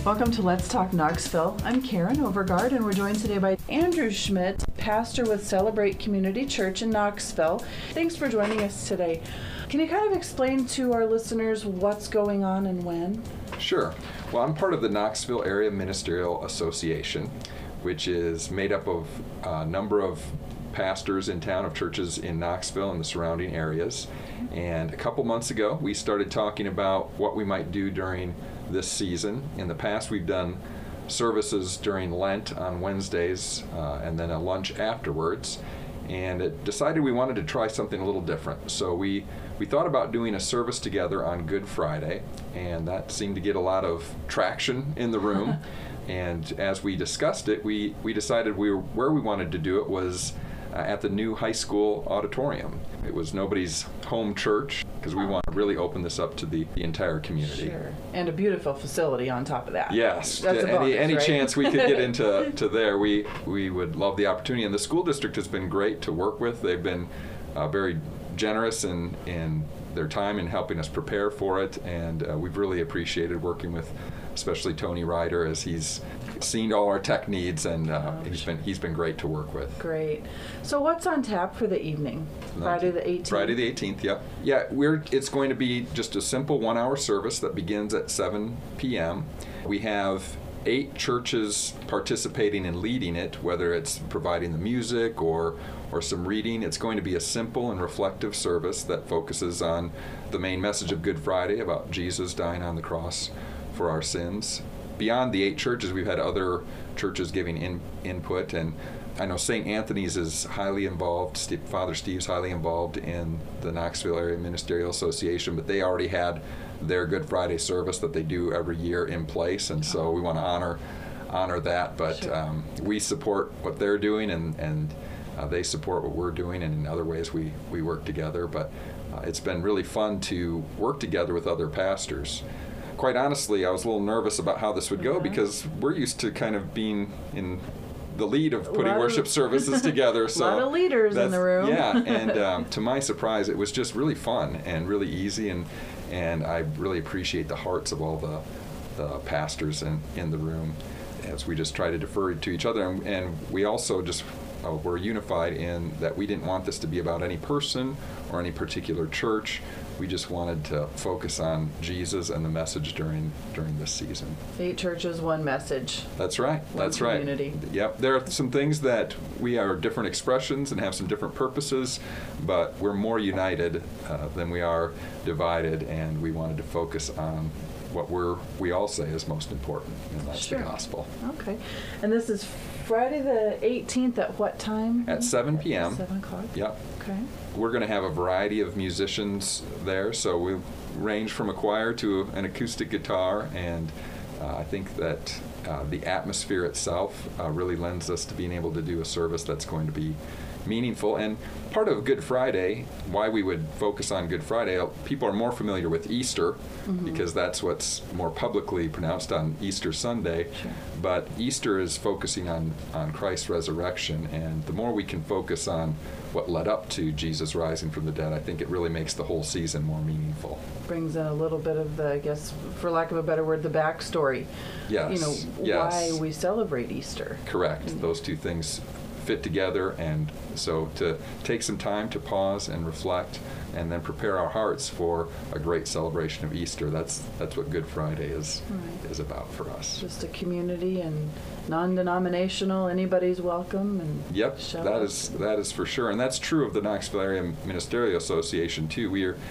Welcome to Let's Talk Knoxville. I'm Karen Overgaard, and we're joined today by Andrew Schmidt, pastor with Celebrate Community Church in Knoxville. Thanks for joining us today. Can you kind of explain to our listeners what's going on and when? Sure. Well, I'm part of the Knoxville Area Ministerial Association, which is made up of a number of pastors in town, of churches in Knoxville and the surrounding areas. And a couple months ago, we started talking about what we might do during this season. In the past, we've done services during Lent on Wednesdays and then a lunch afterwards. And it decided we wanted to try something a little different. So we thought about doing a service together on Good Friday, and that seemed to get a lot of traction in the room. And as we discussed it, we decided where we wanted to do it was at the new high school auditorium. It was nobody's home church because we want to really open this up to the entire community. Sure. And a beautiful facility on top of that. Yes. That's a bonus, any right? chance we could get into there, we would love the opportunity. And the school district has been great to work with. They've been very generous in their time in helping us prepare for it, and we've really appreciated working with especially Tony Ryder, as he's seen all our tech needs, and he's been great to work with. Great. So what's on tap for the evening? Friday the 18th? Friday the 18th, yep. Yeah, it's going to be just a simple 1-hour service that begins at 7 p.m. We have 8 churches participating and leading it, whether it's providing the music or some reading. It's going to be a simple and reflective service that focuses on the main message of Good Friday about Jesus dying on the cross for our sins. Beyond the 8 churches, we've had other churches giving input, and I know St. Anthony's is highly involved. Father Steve's highly involved in the Knoxville Area Ministerial Association, but they already had their Good Friday service that they do every year in place, and so we want to honor that. But sure. We support what they're doing, and they support what we're doing, and in other ways we work together. But it's been really fun to work together with other pastors. Quite honestly, I was a little nervous about how this would go because we're used to kind of being in the lead of putting worship services together. So a lot of leaders in the room. Yeah, and to my surprise, it was just really fun and really easy, and I really appreciate the hearts of all the pastors in the room as we just try to defer to each other. And we also just were unified in that we didn't want this to be about any person or any particular church. We just wanted to focus on Jesus and the message during this season. 8 churches, 1 message. That's right. That's right. Community. Yep. There are some things that we are different expressions and have some different purposes, but we're more united than we are divided, and we wanted to focus on what we all say is most important, and that's Sure. the gospel. Okay. And this is Friday the 18th at what time? At 7 p.m. 7 o'clock? Yep. Okay. We're going to have a variety of musicians there, so we range from a choir to an acoustic guitar, and I think that the atmosphere itself really lends us to being able to do a service that's going to be meaningful. And part of Good Friday, why we would focus on Good Friday, people are more familiar with Easter because that's what's more publicly pronounced on Easter Sunday. Sure. But Easter is focusing on Christ's resurrection, and the more we can focus on what led up to Jesus rising from the dead, I think it really makes the whole season more meaningful. Brings in a little bit of the, I guess, for lack of a better word, the backstory. Yes. Why we celebrate Easter. Correct. Those two things fit together, and so to take some time to pause and reflect and then prepare our hearts for a great celebration of Easter. That's what Good Friday is about for us. Just a community and non-denominational, anybody's welcome, and yep, that is for sure, and that's true of the Knoxville Area Ministerial Association too. We are,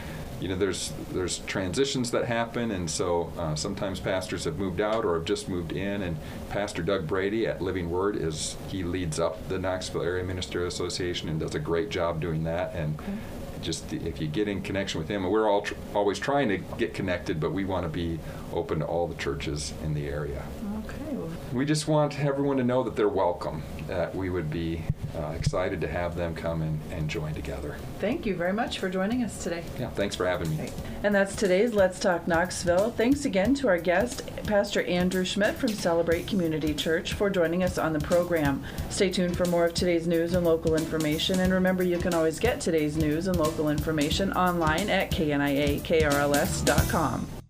there's transitions that happen, and so sometimes pastors have moved out or have just moved in, and Pastor Doug Brady at Living Word he leads up the Knoxville Area Ministerial Association and does a great job doing that. And just if you get in connection with him, and we're all always trying to get connected, but we want to be open to all the churches in the area. Okay. We just want everyone to know that they're welcome, that we would be excited to have them come and join together. Thank you very much for joining us today. Yeah, thanks for having me. Right. And that's today's Let's Talk Knoxville. Thanks again to our guest, Pastor Andrew Schmidt from Celebrate Community Church, for joining us on the program. Stay tuned for more of today's news and local information. And remember, you can always get today's news and local information online at kniakrls.com.